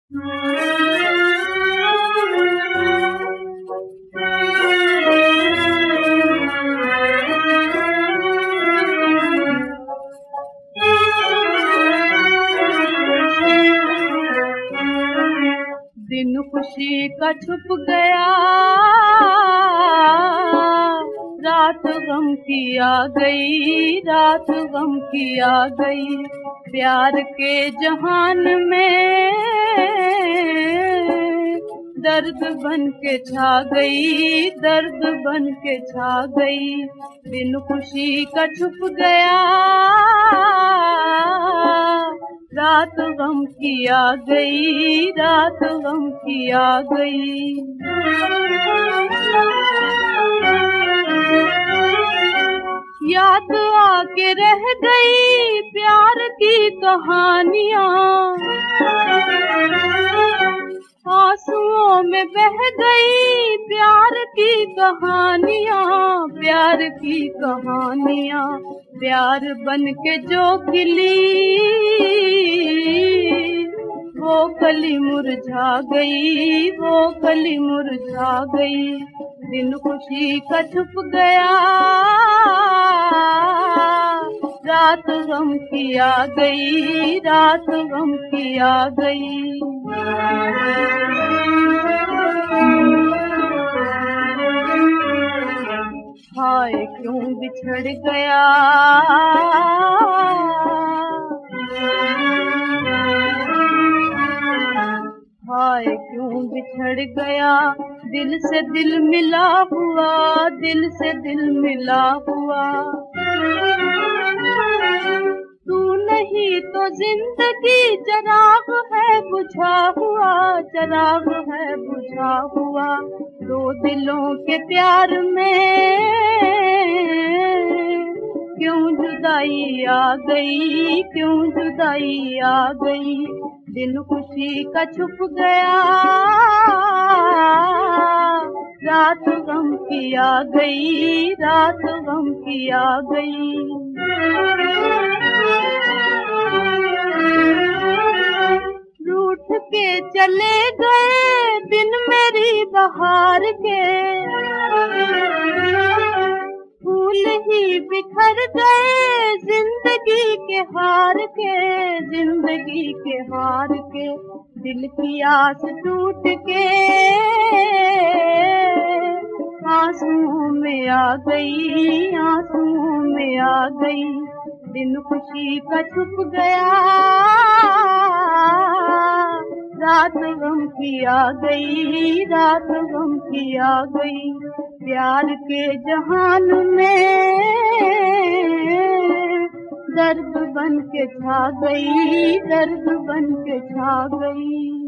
दिन खुशी का छुप गया, रात गम की आ गई, रात गम की आ गई। प्यार के जहान में दर्द बन के छा गई, दर्द बन के छा गई। दिन खुशी का छुप गया, रात गम की आ गई, रात गम की आ गई। याद आके रह गई प्यार की कहानियाँ, आंसुओं में बह गई प्यार की कहानियाँ, प्यार की कहानियाँ। प्यार बन के जो खिली वो कली मुरझा गई, वो कली मुरझा गई। दिन खुशी का छुप गया, रात गम की आ गई, रात गम की आ गई। हाय क्यों बिछड़ गया, हाय क्यों बिछड़ गया। दिल से दिल मिला हुआ, दिल से दिल मिला हुआ। तू नहीं तो जिंदगी चराग है बुझा हुआ, चराग है बुझा हुआ। दो दिलों के प्यार में क्यों जुदाई आ गई, क्यों जुदाई आ गई। दिन खुशी का छुप गया, रात गम की आ गई, रात गम की आ गई। रूठ के चले गए बिन मेरी बहार के, फूल ही बिखर गए जिंदगी के हार के, जिंदगी के हार के। दिल की आस टूट के आंसुओं में आ गई, आंसुओं में आ गई। दिन खुशी का छुप गया, रात गम की आ गई, रात गम की आ गई। प्यार के जहान में दर्द बन के छा गई, दर्द बन के छा गई।